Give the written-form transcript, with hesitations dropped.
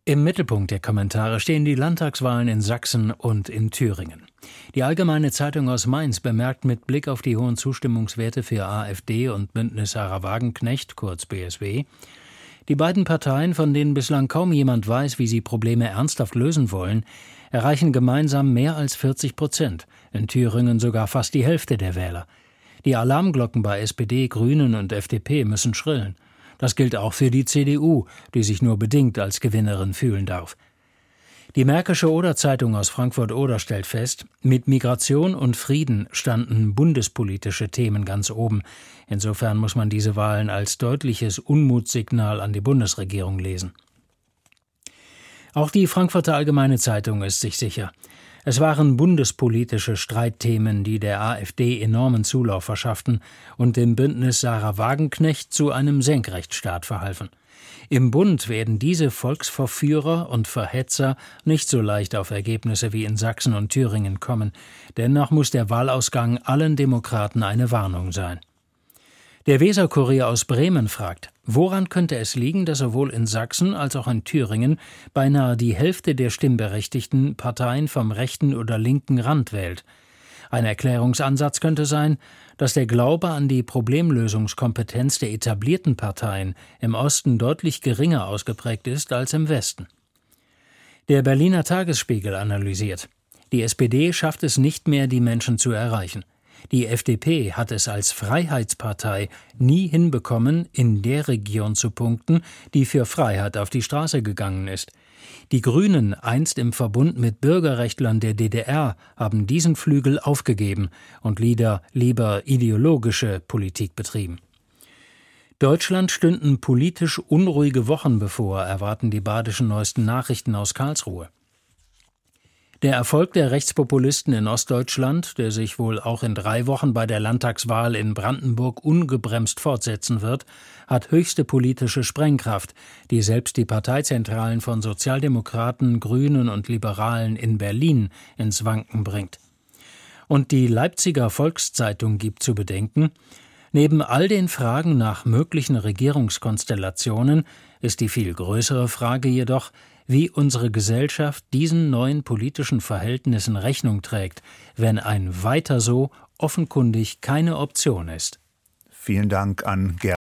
Im Mittelpunkt der Kommentare stehen die Landtagswahlen in Sachsen und in Thüringen. Die Allgemeine Zeitung aus Mainz bemerkt mit Blick auf die hohen Zustimmungswerte für AfD und Bündnis Sarah Wagenknecht, kurz BSW, die beiden Parteien, von denen bislang kaum jemand weiß, wie sie Probleme ernsthaft lösen wollen, erreichen gemeinsam mehr als 40%, in Thüringen sogar fast die Hälfte der Wähler. Die Alarmglocken bei SPD, Grünen und FDP müssen schrillen. Das gilt auch für die CDU, die sich nur bedingt als Gewinnerin fühlen darf. Die Märkische Oder-Zeitung aus Frankfurt-Oder stellt fest, mit Migration und Frieden standen bundespolitische Themen ganz oben. Insofern muss man diese Wahlen als deutliches Unmutssignal an die Bundesregierung lesen. Auch die Frankfurter Allgemeine Zeitung ist sich sicher. Es waren bundespolitische Streitthemen, die der AfD enormen Zulauf verschafften und dem Bündnis Sarah Wagenknecht zu einem Senkrechtstarт verhalfen. Im Bund werden diese Volksverführer und Verhetzer nicht so leicht auf Ergebnisse wie in Sachsen und Thüringen kommen. Dennoch muss der Wahlausgang allen Demokraten eine Warnung sein. Der Weser-Kurier aus Bremen fragt, woran könnte es liegen, dass sowohl in Sachsen als auch in Thüringen beinahe die Hälfte der stimmberechtigten Parteien vom rechten oder linken Rand wählt? Ein Erklärungsansatz könnte sein, dass der Glaube an die Problemlösungskompetenz der etablierten Parteien im Osten deutlich geringer ausgeprägt ist als im Westen. Der Berliner Tagesspiegel analysiert, die SPD schafft es nicht mehr, die Menschen zu erreichen. Die FDP hat es als Freiheitspartei nie hinbekommen, in der Region zu punkten, die für Freiheit auf die Straße gegangen ist. Die Grünen, einst im Verbund mit Bürgerrechtlern der DDR, haben diesen Flügel aufgegeben und lieber ideologische Politik betrieben. Deutschland stünden politisch unruhige Wochen bevor, erwarten die Badischen Neuesten Nachrichten aus Karlsruhe. Der Erfolg der Rechtspopulisten in Ostdeutschland, der sich wohl auch in 3 Wochen bei der Landtagswahl in Brandenburg ungebremst fortsetzen wird, hat höchste politische Sprengkraft, die selbst die Parteizentralen von Sozialdemokraten, Grünen und Liberalen in Berlin ins Wanken bringt. Und die Leipziger Volkszeitung gibt zu bedenken, neben all den Fragen nach möglichen Regierungskonstellationen ist die viel größere Frage jedoch, wie unsere Gesellschaft diesen neuen politischen Verhältnissen Rechnung trägt, wenn ein Weiter so offenkundig keine Option ist. Vielen Dank an Gerd.